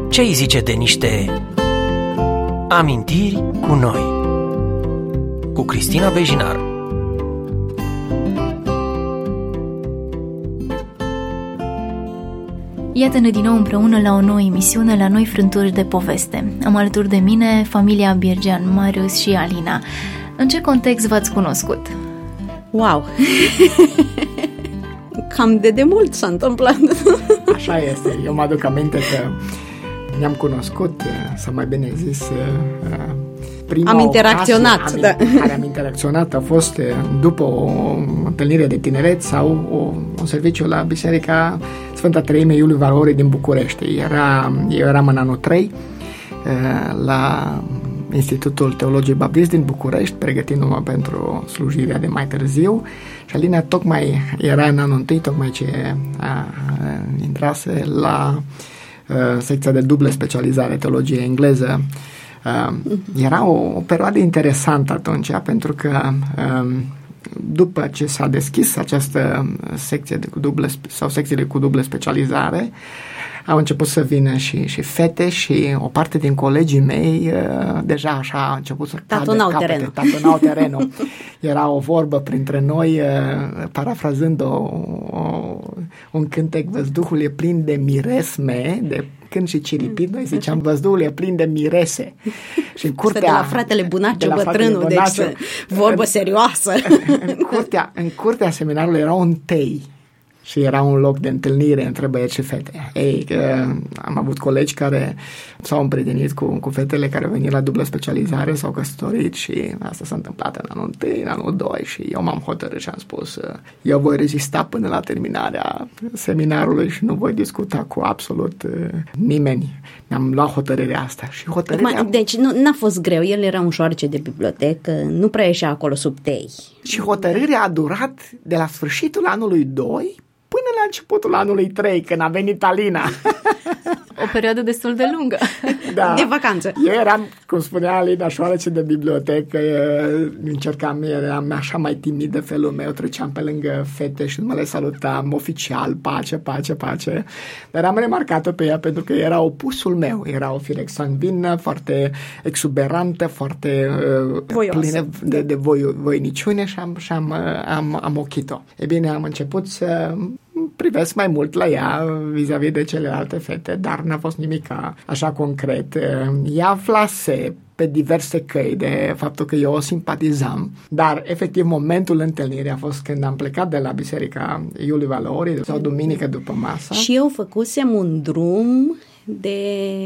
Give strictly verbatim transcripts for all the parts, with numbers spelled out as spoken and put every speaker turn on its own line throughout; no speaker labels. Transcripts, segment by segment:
Ce îi zice de niște amintiri cu noi? Cu Cristina Bejinar.
Iată-ne din nou împreună la o nouă emisiune, la noi frânturi de poveste. Am alături de mine familia Birgean, Marius și Alina. În ce context v-ați cunoscut?
Wow! Cam de demult s-a întâmplat.
Așa este. Eu mă aduc aminte că ne-am cunoscut, sau mai bine zis, prima
am interacționat,
ocazie,
da.
am, care am interacționat a fost după o întâlnire de tineret sau o, un serviciu la Biserica Sfânta Treime Iuliu Valorii din București. Era, eu eram în anul trei la Institutul Teologiei Baptist din București, pregătindu-mă pentru slujirea de mai târziu, și Alina tocmai era în anul întâi, tocmai ce a, a, intrase la a, secția de dublă specializare, teologie engleză. A, era o, o perioadă interesantă atunci, pentru că a, după ce s-a deschis această secție de cu dublă, sau secțiile cu dublă specializare, au început să vină și, și fete și o parte din colegii mei uh, deja așa a început să
tatonau terenul.
tatonau terenul. Era o vorbă printre noi, uh, parafrazând o, o, un cântec: văzduhul e plin de miresme, de cânt și ciripit, noi ziceam văzduhul e plin de mirese. Și în curtea,
de la fratele Bunaciu, bătrânul, deci vorbă serioasă.
În curtea, în curtea seminarului era un tei și era un loc de întâlnire între băieți și fete. Ei, uh, am avut colegi care s-au împrietenit cu, cu fetele care au venit la dublă specializare, s-au căsătorit și asta s-a întâmplat în anul întâi, în anul doi, și eu m-am hotărât și am spus uh, eu voi rezista până la terminarea seminarului și nu voi discuta cu absolut uh, nimeni. Mi-am luat hotărârea asta și hotărârea...
Deci nu, n-a fost greu, el era un șoarece de bibliotecă, nu prea ieșea acolo sub tei.
Și hotărârea a durat de la sfârșitul anului doi până la începutul anului trei, când a venit Alina.
O perioadă destul de lungă.
Da.
De vacanță.
Eu eram, cum spunea Alina, șoarece de bibliotecă, încercam, eram așa mai timid de felul meu, treceam pe lângă fete și nu mă le salutam oficial, pace, pace, pace. Dar am remarcat-o pe ea pentru că era opusul meu. Era o fire sanguină, foarte exuberantă, foarte uh, plină de, de voi, voiniciune și am, și am, am, am ochit-o. E bine, am început să privesc mai mult la ea vis-a-vis de celelalte fete, dar n-a fost nimic așa concret. Ea aflase pe diverse căi de faptul că eu o simpatizam, dar efectiv momentul întâlnirii a fost când am plecat de la Biserica Iuliu Valorii sau duminică după masă.
Și eu făcusem un drum de...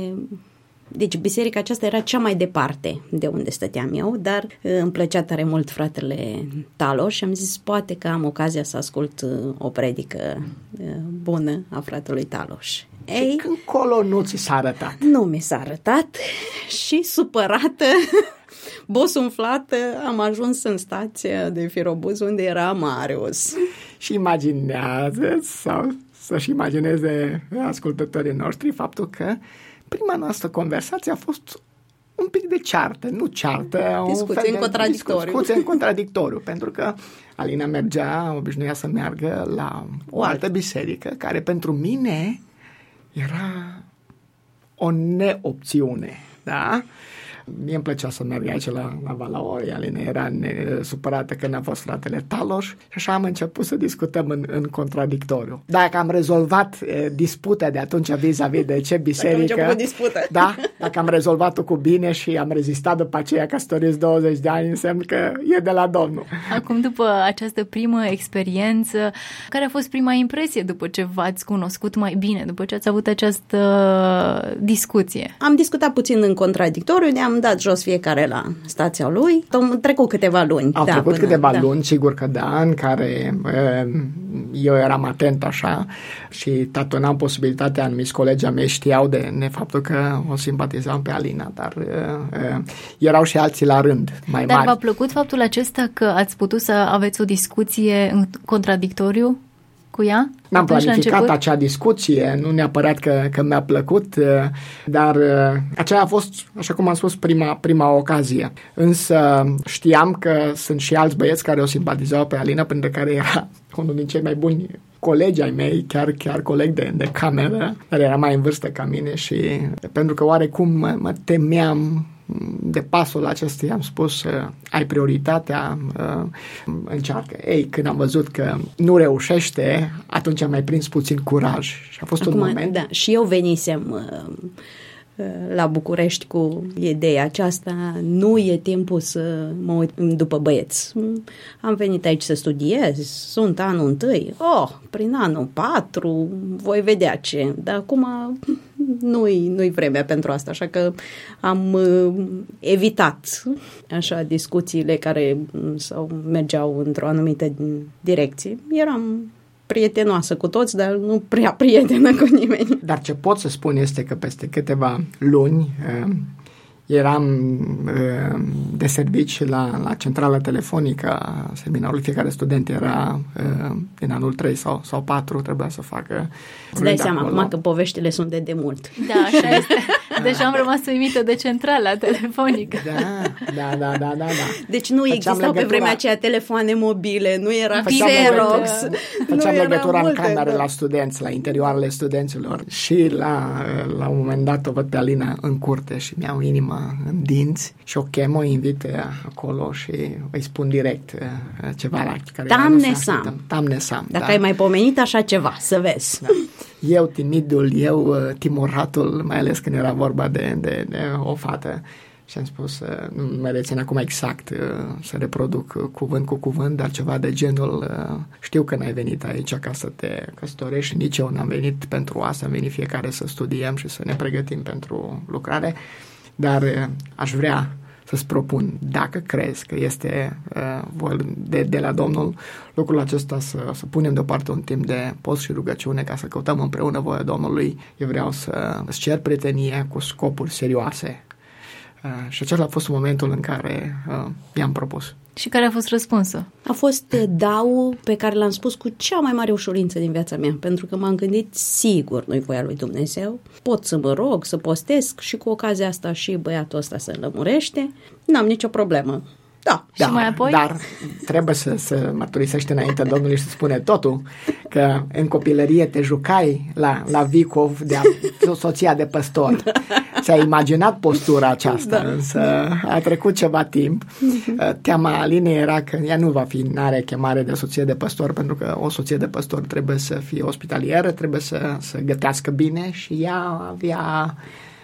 Deci biserica aceasta era cea mai departe de unde stăteam eu, dar îmi plăcea tare mult fratele Taloș și am zis poate că am ocazia să ascult o predică bună a fratelui Taloș.
Și
Ei,
când colo nu ți s-a arătat?
Nu mi s-a arătat și supărată, bosunflată, am ajuns în stația de firobuz unde era Marius.
Și imaginează sau să-și imagineze ascultătorii noștri faptul că prima noastră conversație a fost un pic de ceartă, nu ceartă,
discuție în contradictoriu.
Discuție în contradictoriu, pentru că Alina mergea, obișnuia să meargă la o altă biserică, care pentru mine era o neopțiune, da? Mie îmi plăcea să merg aici la, la Valaori, Alina era supărată că n-a fost fratele Taloș și așa am început să discutăm în, în contradictoriu. Dacă am rezolvat e, disputa de atunci vis-a-vis de ce biserică...
Dacă am dispută.
Da, dacă am rezolvat-o cu bine și am rezistat după aceea căsătoriți douăzeci de ani, înseamnă că e de la Domnul.
Acum, după această primă experiență, care a fost prima impresie după ce v-ați cunoscut mai bine, după ce ați avut această discuție?
Am discutat puțin în contradictoriu, ne-am dat jos fiecare la stația lui. Am trecut câteva luni.
Au
da,
trecut
până,
câteva
da.
luni, sigur că da, în care uh, eu eram atent așa și tatonam posibilitatea, anumiți colegii mei știau de, de faptul că o simpatizam pe Alina, dar uh, uh, erau și alții la rând mai
dar
mari.
v-a plăcut faptul acesta că ați putut să aveți o discuție în contradictoriu cu ea?
N-am planificat acea discuție, nu neapărat că, că mi-a plăcut, dar aceea a fost, așa cum am spus, prima, prima ocazie. Însă știam că sunt și alți băieți care o simpatizau pe Alina, printre care era unul din cei mai buni colegi ai mei, chiar, chiar coleg de, de cameră, care era mai în vârstă ca mine și pentru că oarecum mă, mă temeam de pasul acesta, i-am spus, uh, ai prioritatea, uh, încearcă. Ei, când am văzut că nu reușește, atunci am mai prins puțin curaj și a fost
Acum,
un moment.
Da, și eu venisem uh, la București cu ideea aceasta, nu e timpul să mă uit după băieți. Am venit aici să studiez, sunt anul întâi, oh, prin anul patru, voi vedea ce, dar acum nu-i, nu-i vremea pentru asta, așa că am uh, evitat așa discuțiile care sau mergeau într-o anumită direcție. Eram prietenoasă cu toți, dar nu prea prietenă cu nimeni.
Dar ce pot să spun este că peste câteva luni uh, eram uh, de servici la, la centrala telefonică a seminarului. Fiecare student era uh, din anul trei sau, sau patru, trebuia să facă.
Îți dai seama acum că poveștile sunt de demult.
Da, așa este. Deja am rămas uimită de centrala telefonică.
Da, da, da, da, da.
Deci nu Făceam existau legătura... pe vremea aceea telefoane mobile, nu era Xerox.
Făceam legătura în camere da. la studenți, la interioarele studenților și la, la un moment dat o văd pe Alina în curte și mi-au inima în dinți și o chem, o invit acolo și îi spun direct ceva la care
Tamne Sam.
Tamne Sam.
Dacă
da.
ai mai pomenit așa ceva, să vezi. Da.
Eu timidul, eu timoratul, mai ales când era vorba de, de, de o fată. Și am spus, nu mă rețin acum exact să reproduc cuvânt cu cuvânt, dar ceva de genul, știu că n-ai venit aici ca să te căsătorești, nici eu n-am venit pentru asta, am venit fiecare să studiem și să ne pregătim pentru lucrare, dar aș vrea să-ți propun, dacă crezi că este uh, de, de la Domnul, lucrul acesta să, să punem deoparte un timp de post și rugăciune ca să căutăm împreună voia Domnului. Eu vreau să îți cer prietenie cu scopuri serioase. Uh, și acela a fost momentul în care uh, i-am propus.
Și care a fost răspunsul?
A fost dau pe care l-am spus cu cea mai mare ușurință din viața mea, pentru că m-am gândit, sigur nu-i voia lui Dumnezeu, pot să mă rog, să postesc și cu ocazia asta și băiatul ăsta se lămurește, n-am nicio problemă. Da.
Și da, mai apoi?
Dar trebuie să, să mărturisești înaintea Domnului și să spune totul, că în copilărie te jucai la, la Vicov de a, soția de păstor. Ți-ai imaginat postura aceasta, da. Însă a trecut ceva timp. Teama Alinei era că ea nu va fi, n-are chemare de soție de păstor, pentru că o soție de păstor trebuie să fie ospitalieră, trebuie să, să gătească bine și ea avea...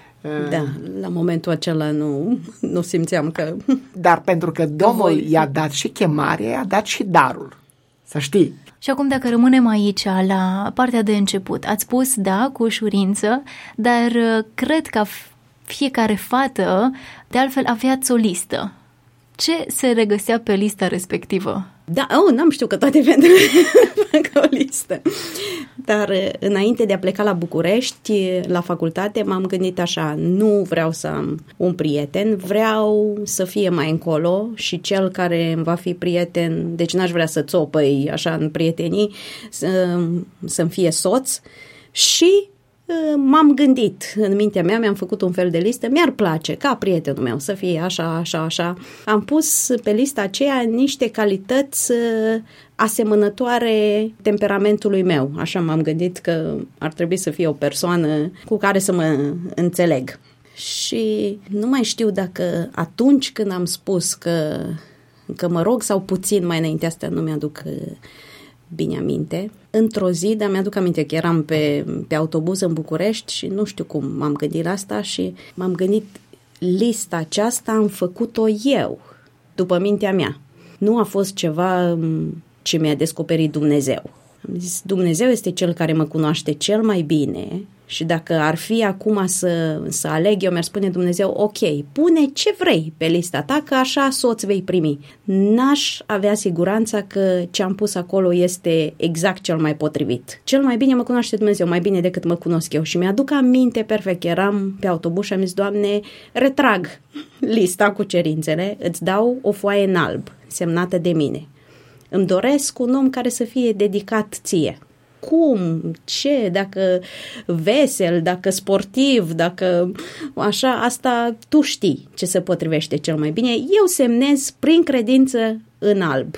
Da, la momentul acela nu, nu simțeam că...
Dar pentru că Domnul voi... i-a dat și chemare, i-a dat și darul. Să știi.
Și acum dacă rămânem aici, la partea de început, ați spus da, cu ușurință, dar cred că fiecare fată, de altfel, aveați o listă. Ce se regăsea pe lista respectivă?
Da, oh, n-am știut că toate fetele fac o listă. Dar înainte de a pleca la București, la facultate, m-am gândit așa, nu vreau să am un prieten, vreau să fie mai încolo și cel care îmi va fi prieten, deci n-aș vrea să țopăi așa în prietenii, să, să-mi fie soț și... M-am gândit în mintea mea, mi-am făcut un fel de listă, mi-ar place ca prietenul meu să fie așa, așa, așa. Am pus pe lista aceea niște calități asemănătoare temperamentului meu. Așa m-am gândit că ar trebui să fie o persoană cu care să mă înțeleg. Și nu mai știu dacă atunci când am spus că, că mă rog sau puțin mai înainte, asta nu mi-aduc bine aminte. Într-o zi, dar mi-aduc aminte că eram pe, pe autobuz în București și nu știu cum m-am gândit la asta și m-am gândit, lista aceasta am făcut-o eu, după mintea mea. Nu a fost ceva ce mi-a descoperit Dumnezeu. Am zis, Dumnezeu este cel care mă cunoaște cel mai bine și dacă ar fi acum să, să aleg, eu mi-ar spune Dumnezeu, ok, pune ce vrei pe lista ta, că așa soț vei primi. N-aș avea siguranța că ce am pus acolo este exact cel mai potrivit. Cel mai bine mă cunoaște Dumnezeu, mai bine decât mă cunosc eu. Și mi-aduc aminte perfect, eram pe autobuz și am zis, Doamne, retrag lista cu cerințele, îți dau o foaie în alb, semnată de mine. Îmi doresc un om care să fie dedicat ție. Cum, ce, dacă vesel, dacă sportiv, dacă așa, asta tu știi ce se potrivește cel mai bine. Eu semnez prin credință în alb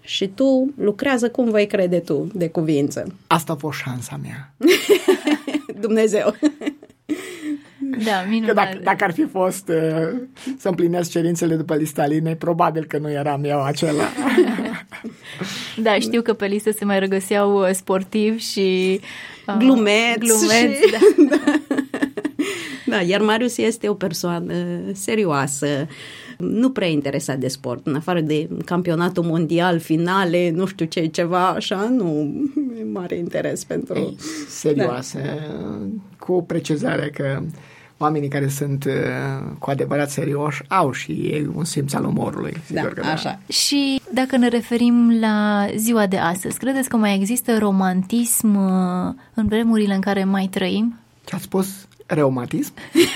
și tu lucrează cum vei crede tu de cuvință.
Asta a fost șansa mea.
Dumnezeu!
Da, minunat.
Că dacă, dacă ar fi fost uh, să împlinesc cerințele după lista Alinei, probabil că nu eram eu acela.
Da, știu că pe listă se mai regăseau sportivi și
uh, glumeți.
glumeți
și...
da.
da. Da, iar Marius este o persoană serioasă, nu prea interesat de sport, în afară de campionatul mondial, finale, nu știu ce, ceva așa, nu e mare interes pentru...
Ei, serioasă, da. Cu precizarea că oamenii care sunt cu adevărat serioși au și ei un simț al umorului.
Da,
că
așa.
Da.
Și dacă ne referim la ziua de astăzi, credeți că mai există romantism în vremurile în care mai trăim?
Ce ați spus? Reumatism?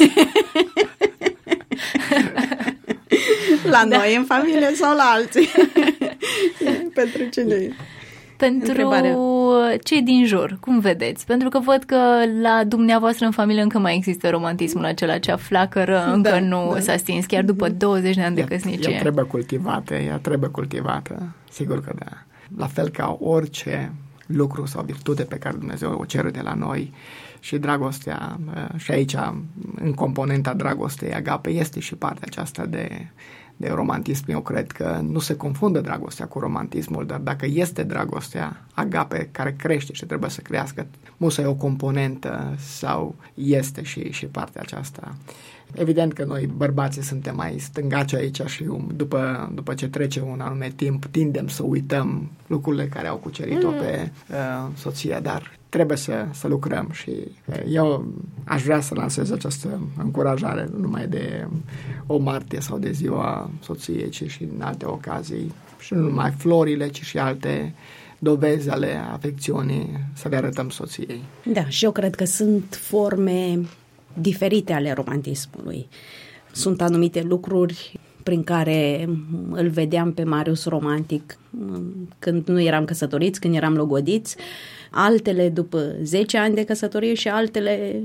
La da. noi, în familie sau la alții? Pentru cine?
Pentru întrebarea. Cei din jur, cum vedeți? Pentru că văd că la dumneavoastră în familie încă mai există romantismul acela, acea flacără încă da, nu da. s-a stins, chiar după douăzeci de ani de căsnicie.
Ea trebuie cultivată, ea trebuie cultivată, sigur că da. La fel ca orice lucru sau virtute pe care Dumnezeu o cere de la noi, și dragostea, și aici în componenta dragostei agape este și partea aceasta de, de romantism. Eu cred că nu se confundă dragostea cu romantismul, dar dacă este dragostea agape care crește și trebuie să crească, musă e o componentă sau este și, și partea aceasta. Evident că noi bărbații suntem mai stângaci aici și după, după ce trece un anume timp tindem să uităm lucrurile care au cucerit-o pe uh, soția, dar trebuie să, să lucrăm și eu aș vrea să lansez această încurajare nu numai de o martie sau de ziua soției, ci și în alte ocazii și nu numai florile, ci și alte dovezi ale afecțiunii să le arătăm soției.
Da, și eu cred că sunt forme diferite ale romantismului. Sunt anumite lucruri prin care îl vedeam pe Marius romantic când nu eram căsătoriți, când eram logodiți, altele după zece ani de căsătorie și altele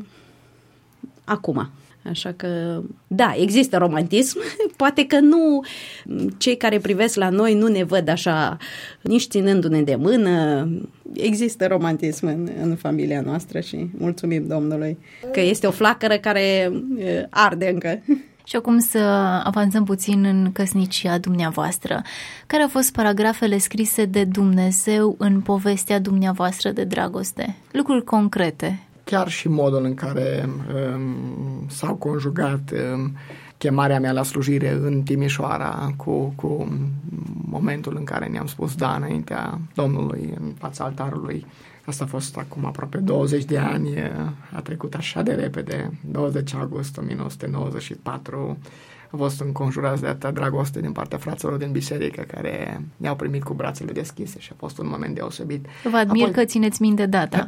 acum. Așa că, da, există romantism, poate că nu, cei care privesc la noi nu ne văd așa, nici ținându-ne de mână, există romantism în, în familia noastră și mulțumim Domnului că este o flacără care arde încă.
Și acum să avansăm puțin în căsnicia dumneavoastră. Care au fost paragrafele scrise de Dumnezeu în povestea dumneavoastră de dragoste? Lucruri concrete.
Chiar și modul în care um, s-au conjugat um, chemarea mea la slujire în Timișoara cu, cu momentul în care ne-am spus da înaintea Domnului în fața altarului. Asta a fost acum aproape douăzeci de ani, a trecut așa de repede, douăzeci august o mie nouă sute nouăzeci și patru, a fost înconjurați de atâta dragoste din partea fraților din biserică care ne-au primit cu brațele deschise și a fost un moment deosebit.
Vă admir
Apoi...
că țineți minte data.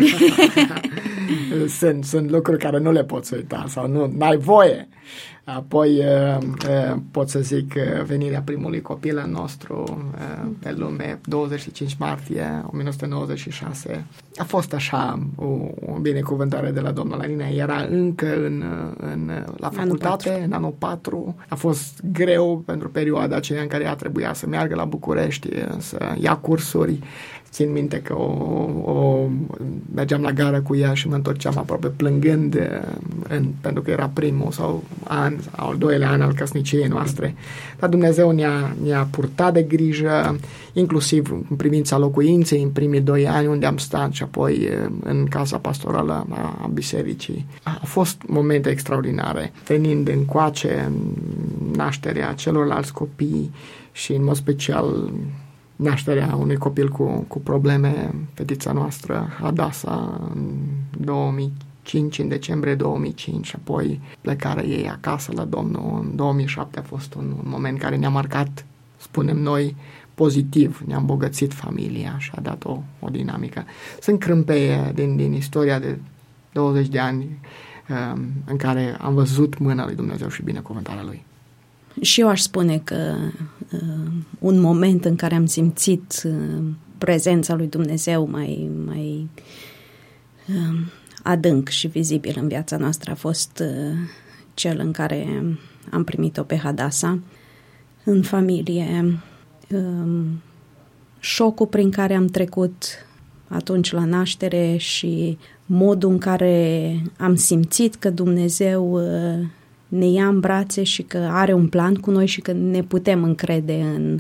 sunt, sunt lucruri care nu le poți uita sau nu ai voie. Apoi pot să zic venirea primului copil al nostru pe lume, douăzeci și cinci martie o mie nouă sute nouăzeci și șase. A fost așa o, o binecuvântare de la Domnul Alina. Era încă în, în, la facultate, anul în anul patru. A fost greu pentru perioada aceea în care ea trebuia să meargă la București, să ia cursuri. Țin minte că o, o, mergeam la gară cu ea și mă întorceam aproape plângând în, pentru că era primul sau an, sau al doilea an al căsniciei noastre. Dar Dumnezeu ne-a, ne-a purtat de grijă, inclusiv în privința locuinței, în primii doi ani unde am stat și apoi în casa pastorală a bisericii. Au fost momente extraordinare, venind încoace nașterea celorlalți copii și în mod special nașterea unui copil cu, cu probleme, fetița noastră, Adasa, în două mii cinci, în decembrie două mii cinci, și apoi plecarea ei acasă la Domnul în două mii șapte a fost un, un moment care ne-a marcat, spunem noi, pozitiv, ne-a îmbogățit familia și a dat o, o dinamică. Sunt crâmpeie din, din istoria de douăzeci de ani um, în care am văzut mâna lui Dumnezeu și binecuvântarea Lui.
Și eu aș spune că uh, un moment în care am simțit uh, prezența lui Dumnezeu mai, mai uh, adânc și vizibil în viața noastră a fost uh, cel în care am primit-o pe Hadasa în familie. Uh, șocul prin care am trecut atunci la naștere și modul în care am simțit că Dumnezeu ne ia în brațe și că are un plan cu noi și că ne putem încrede în,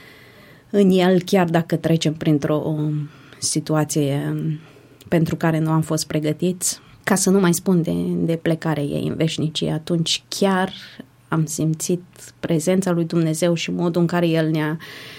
în El, chiar dacă trecem printr-o situație pentru care nu am fost pregătiți. Ca să nu mai spun de, de plecarea ei în veșnicie, atunci chiar am simțit prezența lui Dumnezeu și modul în care El ne-a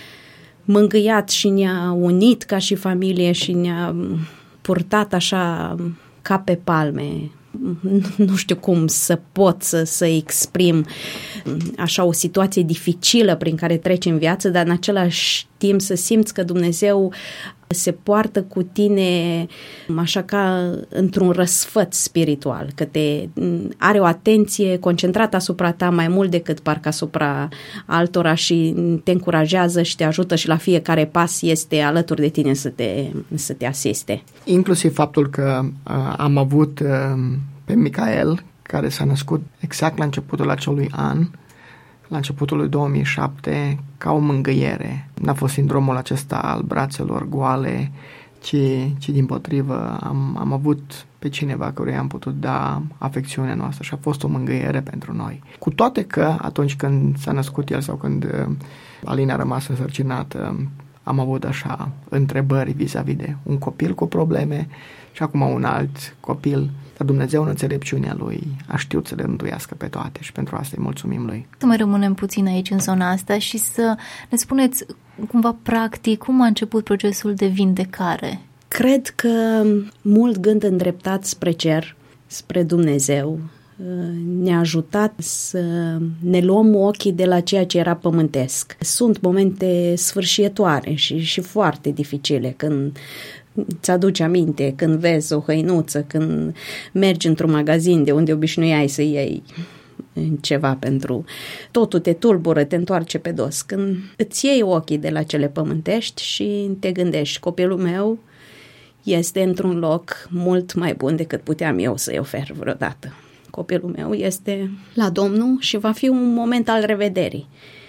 mângâiat și ne-a unit ca și familie și ne-a purtat așa ca pe palme. Nu știu cum să pot să, să exprim așa o situație dificilă prin care treci în viață, dar în același timp să simți că Dumnezeu se poartă cu tine așa ca într-un răsfăț spiritual, că te are o atenție concentrată asupra ta mai mult decât parcă asupra altora și te încurajează și te ajută și la fiecare pas este alături de tine să te, să te asiste.
Inclusiv faptul că uh, am avut uh, pe Micael, care s-a născut exact la începutul acelui an, la începutul lui două mii șapte, ca o mângâiere. N-a fost sindromul acesta al brațelor goale, ci, ci dimpotrivă am, am avut pe cineva căruia am putut da afecțiunea noastră și a fost o mângâiere pentru noi. Cu toate că atunci când s-a născut el sau când uh, Alina a rămas însărcinată, am avut așa întrebări vis-a-vis de un copil cu probleme și acum un alt copil. Dar Dumnezeu, în înțelepciunea Lui, a știut să le rânduiască pe toate și pentru asta îi mulțumim Lui.
Să mai rămânem puțin aici în zona asta și să ne spuneți cumva practic cum a început procesul de vindecare.
Cred că mult gând îndreptat spre cer, spre Dumnezeu, ne-a ajutat să ne luăm ochii de la ceea ce era pământesc. Sunt momente sfârșietoare și, și foarte dificile când îți aduci aminte, când vezi o hăinuță, când mergi într-un magazin de unde obișnuiai să iei ceva pentru... Totul te tulbură, te întoarce pe dos. Când îți iei ochii de la cele pământești și te gândești, copilul meu este într-un loc mult mai bun decât puteam eu să-i ofer vreodată. Copilul meu este la Domnul și va fi un moment al revederii.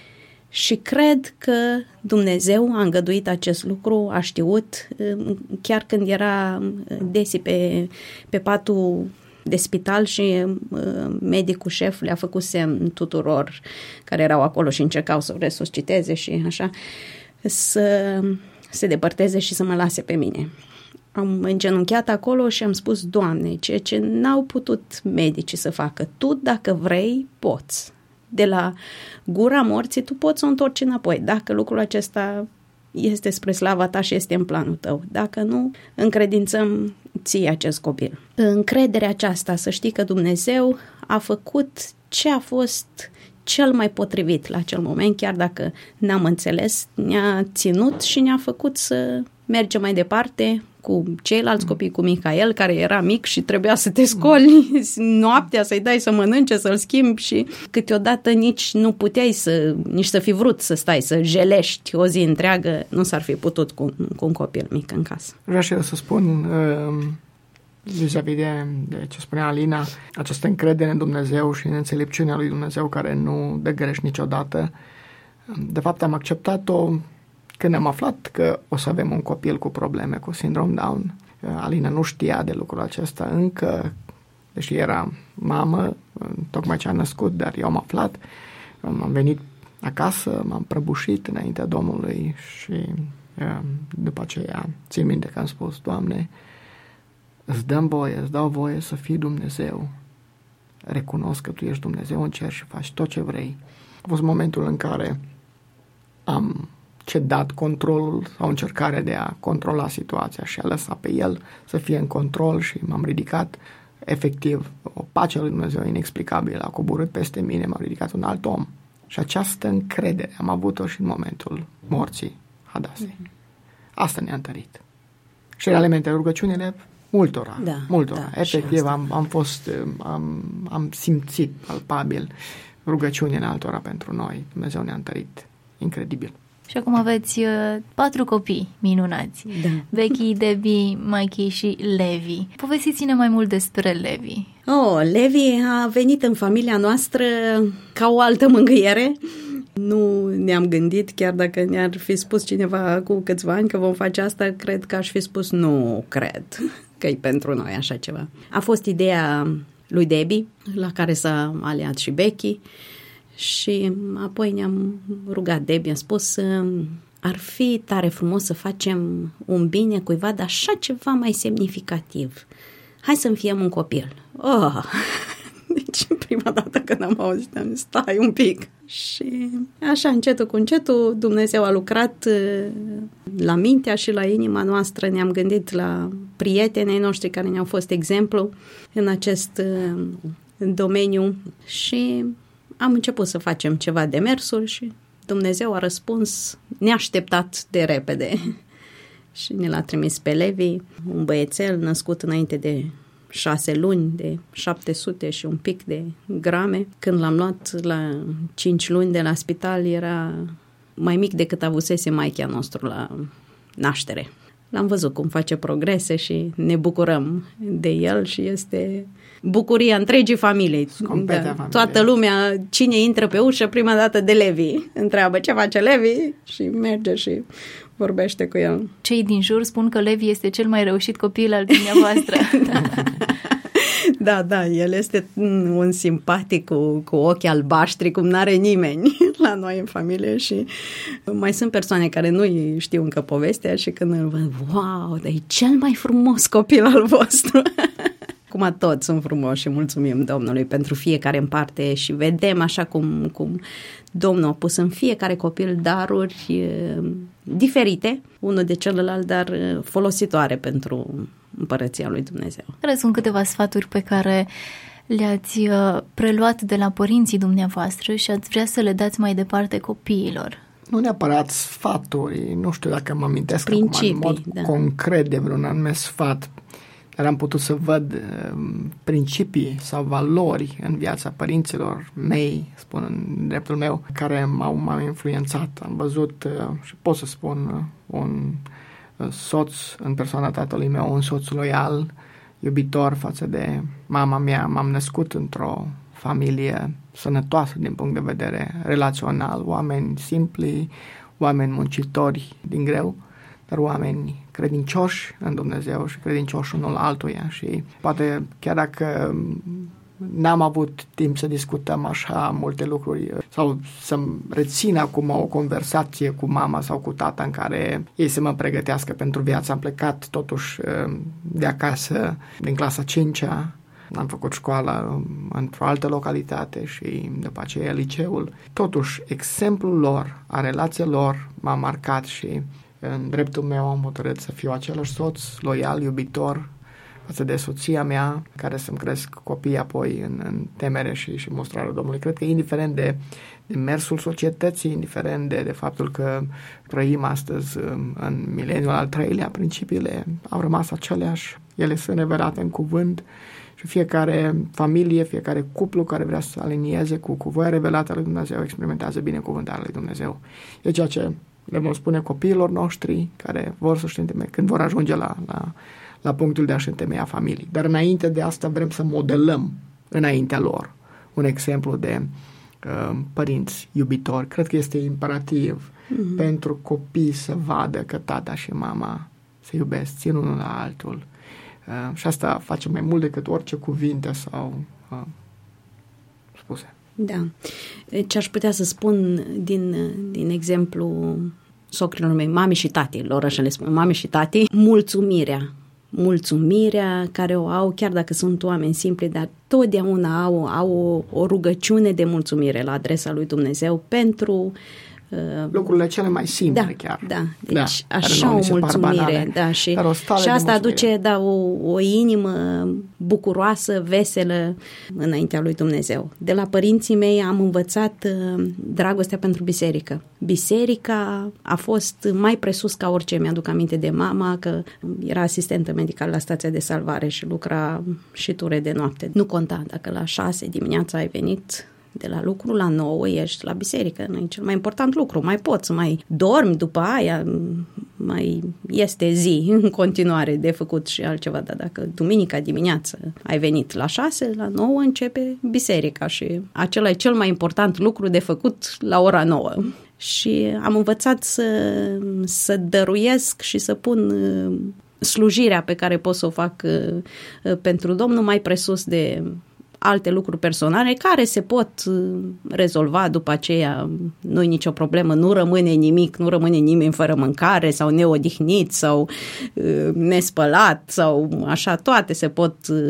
Și cred că Dumnezeu a îngăduit acest lucru, a știut, chiar când era Desi pe, pe patul de spital și medicul șef le-a făcut semn tuturor care erau acolo și încercau să o resusciteze și așa, să se depărteze și să mă lase pe mine. Am îngenunchiat acolo și am spus, Doamne, ceea ce n-au putut medicii să facă, Tu, dacă vrei, poți. De la gura morții, tu poți să o întorci înapoi. Dacă lucrul acesta este spre slava ta și este în planul tău. Dacă nu, încredințăm ție acest copil. Încrederea aceasta, să știi că Dumnezeu a făcut ce a fost cel mai potrivit la acel moment, chiar dacă n-am înțeles, ne-a ținut și ne-a făcut să mergem mai departe cu ceilalți copii, cu Micael, care era mic și trebuia să te scoli noaptea, să-i dai să mănânce, să-l schimbi și câteodată nici nu puteai să, nici să fi vrut să stai, să jelești o zi întreagă, nu s-ar fi putut cu, cu un copil mic în casă.
Vreau și eu să spun uh, vis-a-vis de, de ce spunea Alina, această încredere în Dumnezeu și în înțelepciunea lui Dumnezeu care nu dă greș niciodată. De fapt am acceptat-o când am aflat că o să avem un copil cu probleme, cu sindrom Down. Alina nu știa de lucrul acesta încă, deși era mamă, tocmai ce a născut, dar eu am aflat. Am venit acasă, m-am prăbușit înaintea Domnului și după aceea țin minte că am spus, Doamne, îți dăm voie, îți dau voie să fii Dumnezeu. Recunosc că Tu ești Dumnezeu în cer și faci tot ce vrei. A fost momentul în care am cedat controlul sau încercarea de a controla situația și a lăsa pe El să fie în control și m-am ridicat. Efectiv, o pace lui Dumnezeu inexplicabilă a coborât peste mine, m-a ridicat un alt om. Și această încredere am avut-o și în momentul morții Hadasei. Asta ne-a întărit. Și elementele rugăciunile multora,
da,
multora.
Da,
Efectiv, am, am fost, am, am simțit palpabil rugăciunile altora pentru noi. Dumnezeu ne-a întărit. Incredibil.
Și acum aveți uh, patru copii minunați.
Da.
Becky, Debbie, Mikey și Levi. Povestiți-ne mai mult despre Levi.
Oh, Levi a venit în familia noastră ca o altă mângâiere. Nu ne-am gândit, chiar dacă ne-ar fi spus cineva cu câțiva ani că vom face asta, cred că aș fi spus nu cred că e pentru noi așa ceva. A fost ideea lui Debbie, la care s-a aliat și Becky, și apoi ne-am rugat. Debbie a spus: ar fi tare frumos să facem un bine cuiva, dar așa ceva mai semnificativ. Hai să-mi fiem un copil. Oh! Deci prima dată când am auzit, am zis, stai un pic. Și așa, încetul cu încetul, Dumnezeu a lucrat la mintea și la inima noastră. Ne-am gândit la prietenii noștri care ne-au fost exemplu în acest domeniu și am început să facem ceva demersuri și Dumnezeu a răspuns neașteptat de repede. Și ne l-a trimis pe Levi, un băiețel născut înainte de șase luni, de șapte sute și un pic de grame. Când l-am luat la cinci luni de la spital, era mai mic decât avusese maichea nostru la naștere. L-am văzut cum face progrese și ne bucurăm de el și este bucuria întregii familii. Da, familie. Toată lumea, cine intră pe ușă, prima dată de Levi, întreabă ce face Levi și merge și vorbește cu el.
Cei din jur spun că Levi este cel mai reușit copil al dumneavoastră.
Da, da, el este un simpatic cu, cu ochi albaștri, cum n-are nimeni la noi în familie și mai sunt persoane care nu știu încă povestea și când îl văd, wow, dar e cel mai frumos copil al vostru. Acum toți sunt frumoși și mulțumim Domnului pentru fiecare în parte și vedem așa cum, cum Domnul a pus în fiecare copil daruri e, diferite, unul de celălalt, dar folositoare pentru Împărăția lui Dumnezeu.
Care sunt câteva sfaturi pe care le-ați preluat de la părinții dumneavoastră și ați vrea să le dați mai departe copiilor?
Nu neapărat sfaturi, nu știu dacă mă amintesc principii, acum în mod da. concret de vreun anume sfat, dar am putut să văd uh, principii sau valori în viața părinților mei, spun în dreptul meu, care m-au, m-au influențat. Am văzut uh, și pot să spun uh, un uh, soț în persoana tatălui meu, un soț loial, iubitor față de mama mea. M-am născut într-o familie sănătoasă din punct de vedere relațional, oameni simpli, oameni muncitori din greu, dar oameni credincioși în Dumnezeu și credincioși unul altuia și poate chiar dacă n-am avut timp să discutăm așa multe lucruri sau să-mi rețin acum o conversație cu mama sau cu tata în care ei să mă pregătească pentru viață. Am plecat totuși de acasă din clasa cincea, am făcut școala într-o altă localitate și după aceea liceul. Totuși, exemplul lor, a relației lor m-a marcat și în dreptul meu am hotărât să fiu același soț, loial, iubitor față de soția mea, care să-mi cresc copiii apoi în, în temere și, și mostrarea Domnului. Cred că indiferent de, de mersul societății, indiferent de, de faptul că trăim astăzi în mileniul al treilea, principiile au rămas aceleași, ele sunt revelate în cuvânt și fiecare familie, fiecare cuplu care vrea să alinieze cu, cu voia revelată a lui Dumnezeu experimentează binecuvântarea lui Dumnezeu. E ceea ce le vom spune copiilor noștri care vor să-și întemeie, când vor ajunge la, la, la punctul de a-și întemeia familii. Dar înainte de asta vrem să modelăm înaintea lor un exemplu de uh, părinți iubitori. Cred că este imperativ mm-hmm. pentru copii să vadă că tata și mama se iubesc, țin unul la altul. Uh, și asta face mai mult decât orice cuvinte sau uh, spuse.
Da. Ce aș putea să spun din, din exemplu socrilor mei, mami și tati, lor așa le spun, mami și tati, mulțumirea. Mulțumirea care o au, chiar dacă sunt oameni simpli, dar totdeauna au, au o, o rugăciune de mulțumire la adresa lui Dumnezeu pentru
lucrurile cele mai simple,
da,
chiar.
Da, deci da, așa o mulțumire. Da, și, și asta aduce da, o, o inimă bucuroasă, veselă înaintea lui Dumnezeu. De la părinții mei am învățat uh, dragostea pentru biserică. Biserica a fost mai presus ca orice. Mi-aduc aminte de mama că era asistentă medicală la stația de salvare și lucra și ture de noapte. Nu conta dacă la șase dimineața ai venit De la lucru la nouă ești la biserică, nu e cel mai important lucru. Mai poți, mai dormi după aia, mai este zi în continuare de făcut și altceva. Dar dacă duminica dimineață ai venit la șase, la nouă începe biserica și acela e cel mai important lucru de făcut la ora nouă. Și am învățat să, să dăruiesc și să pun slujirea pe care pot să o fac pentru Domnul mai presus de alte lucruri personale care se pot rezolva după aceea, nu-i nicio problemă, nu rămâne nimic, nu rămâne nimeni fără mâncare sau neodihnit sau nespălat sau așa, toate se pot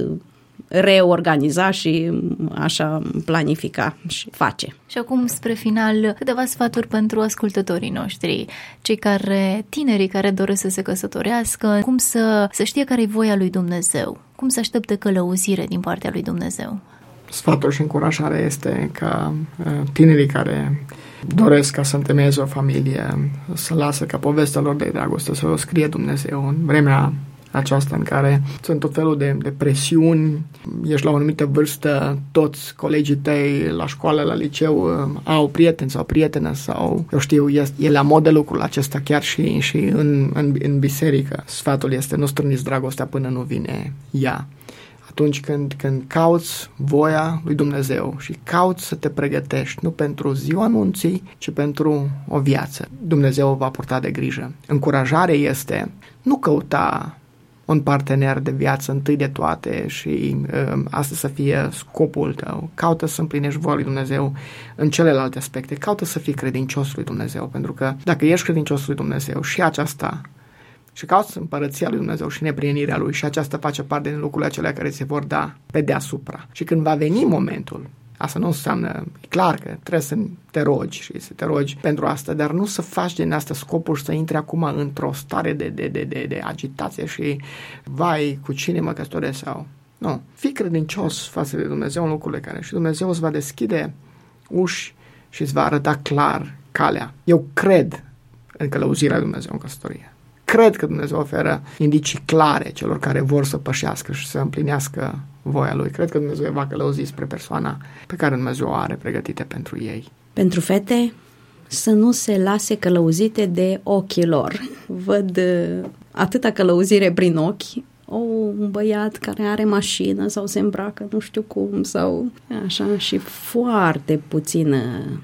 reorganiza și așa planifica și face.
Și acum, spre final, câteva sfaturi pentru ascultătorii noștri, cei care, tinerii care doresc să se căsătorească, cum să, să știe care e voia lui Dumnezeu, cum să aștepte călăuzire din partea lui Dumnezeu.
Sfatul și încurajarea este ca tinerii care doresc ca să întemeieze o familie, să lasă ca povestea lor de dragoste să o scrie Dumnezeu în vremea aceasta în care sunt tot felul de, de presiuni, ești la o anumită vârstă, toți colegii tăi la școală, la liceu au prieteni sau prietenă sau, eu știu, e, e la modă lucrul acesta chiar și, și în, în, în biserică. Sfatul este nu strâniți dragostea până nu vine ea. Atunci când, când cauți voia lui Dumnezeu și cauți să te pregătești nu pentru ziua anunții, ci pentru o viață, Dumnezeu va purta de grijă. Încurajarea este nu căuta un partener de viață întâi de toate și uh, asta să fie scopul tău. Caută să împlinești voia lui Dumnezeu în celelalte aspecte. Caută să fii credincios lui Dumnezeu, pentru că dacă ești credincios lui Dumnezeu și aceasta și cauți împărăția lui Dumnezeu și neprienirea lui și aceasta face parte din lucrurile acelea care se vor da pe deasupra. Și când va veni momentul, asta nu înseamnă, e clar că trebuie să te rogi și să te rogi pentru asta, dar nu să faci din asta scopul și să intri acum într-o stare de, de, de, de, de agitație și vai, cu cine mă căsătoresc sau... Nu, fii credincios față de Dumnezeu în lucrurile care și Dumnezeu îți va deschide uși și îți va arăta clar calea. Eu cred în călăuzirea lui Dumnezeu în căsătorie. Cred că Dumnezeu oferă indicii clare celor care vor să pășească și să împlinească voia Lui. Cred că Dumnezeu va călăuzi spre persoana pe care Dumnezeu o are pregătite pentru ei.
Pentru fete, să nu se lase călăuzite de ochii lor. Văd atâta călăuzire prin ochi, o, un băiat care are mașină sau se îmbracă nu știu cum sau așa și foarte puțină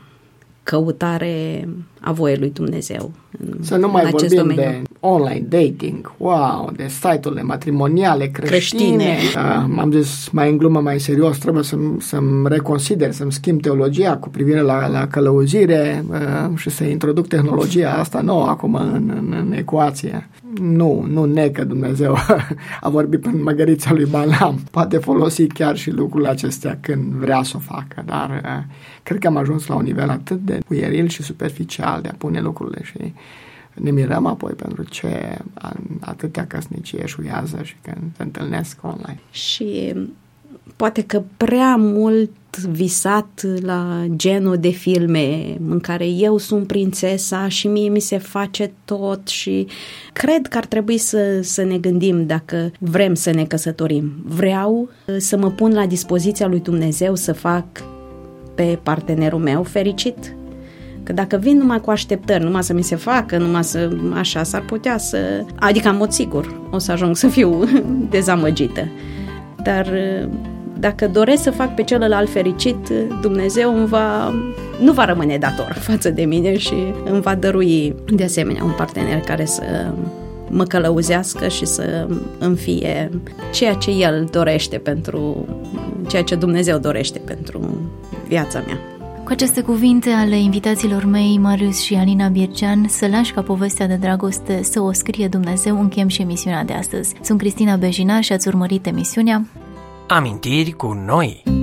căutare a voiei lui Dumnezeu.
Să nu mai vorbim domeniu. De online dating, wow, de site-urile matrimoniale creștine. creștine. Uh, m-am zis mai în glumă, mai serios, trebuie să-mi, să-mi reconsider, să-mi schimb teologia cu privire la, la călăuzire uh, și să introduc tehnologia asta nouă acum în, în, în ecuație. Nu, nu necă Dumnezeu a vorbit prin măgărița lui Balaam. Poate folosi chiar și lucrurile acestea când vrea să o facă, dar uh, cred că am ajuns la un nivel atât de puieril și superficial de a pune lucrurile și ne mirăm apoi pentru ce atâtea căsnicii eșuiază și când se întâlnesc online.
Și poate că prea mult visat la genul de filme în care eu sunt prințesa și mie mi se face tot și cred că ar trebui să, să ne gândim dacă vrem să ne căsătorim. Vreau să mă pun la dispoziția lui Dumnezeu să fac pe partenerul meu fericit? Că dacă vin numai cu așteptări, numai să mi se facă, numai să așa, s-ar putea să... Adică, în mod sigur, o să ajung să fiu dezamăgită. Dar dacă doresc să fac pe celălalt fericit, Dumnezeu îmi va, nu va rămâne dator față de mine și îmi va dărui de asemenea un partener care să mă călăuzească și să îmi fie ceea ce El dorește pentru, ceea ce Dumnezeu dorește pentru viața mea.
Cu aceste cuvinte ale invitațiilor mei, Marius și Alina Birgean, să lași ca povestea de dragoste să o scrie Dumnezeu, încheiem și emisiunea de astăzi. Sunt Cristina Bejinar și ați urmărit emisiunea
Amintiri cu noi.